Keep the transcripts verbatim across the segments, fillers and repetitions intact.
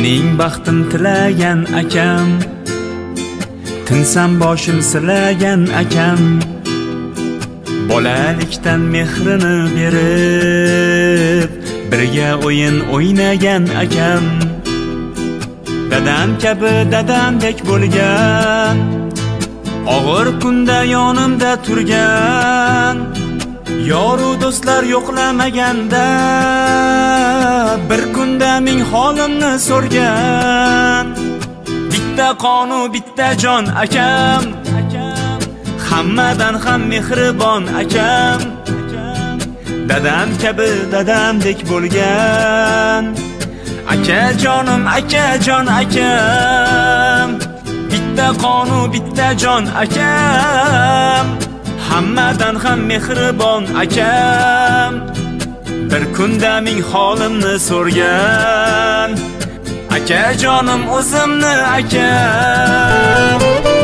mening baxtim tilagan akam, tinsam boshim silagan akam, bolalikdan mehrini berib birga o'yin o'ynagan akam, dadam kabi dadamdek bo'lgan, og'ir kunda yonimda turgan, yoru do'stlar yo'qlamaganda bir kunda ming holimni so'rgan. Bitta qonu bitta jon akam, hammadan ham mehribon akam, dadam kabi dadamdek bo'lgan, akajonim akajon akam. Bitta qonu bitta jon akam, hammadan ham mehribon akam, bir kunda ming holimni so'rgan, akajonim o'zimni akam.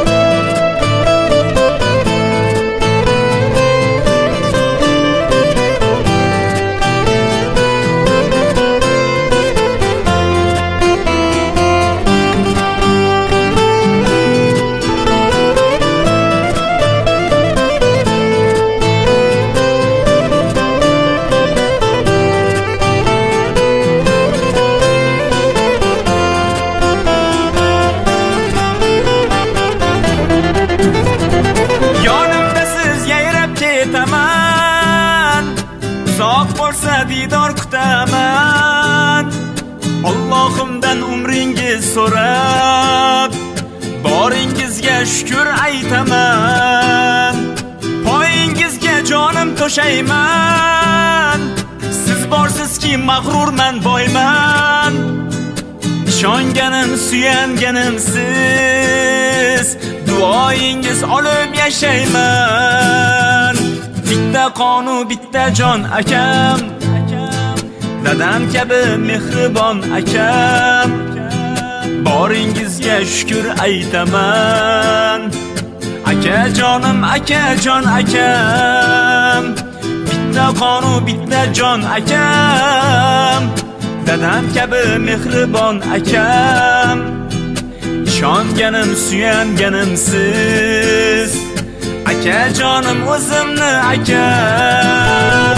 Uzoq bo'lsa didor kutaman, Allohimdan umringiz so'rab, boringizga shukr aytaman. Poyingizga jonim to'shayman, siz borsizki mag'rurman boyman. Ishonganim suyanganim siz, duoyingiz olib yashayman. Bitta qonu bitta jon akam, dadam kabi mehribon akam, boringizga shukr aytaman. Akajonim akajon akam, bitta qonu bitta jon akam, dadam kabi mehribon akam, ishonganim suyanganim siz, akajonim o'zimni akam.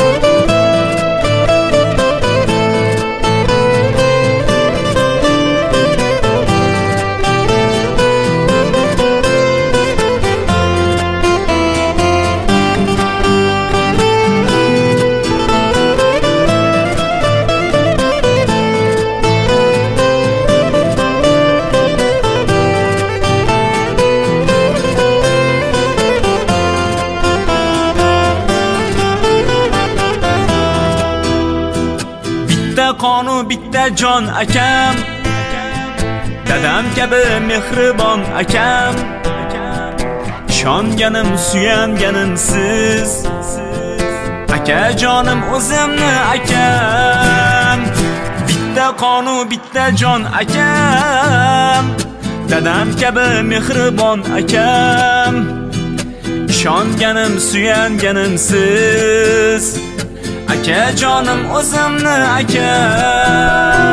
Bitta qonu bitta jon akam, dadam kabi mehribon akam, ishonganim suyanganim siz, akajonim o'zimni akam. Bitta qonu bitta jon akam, dadam kabi mehribon akam, ishonganim suyanganim siz, akajonim o'zimni akam.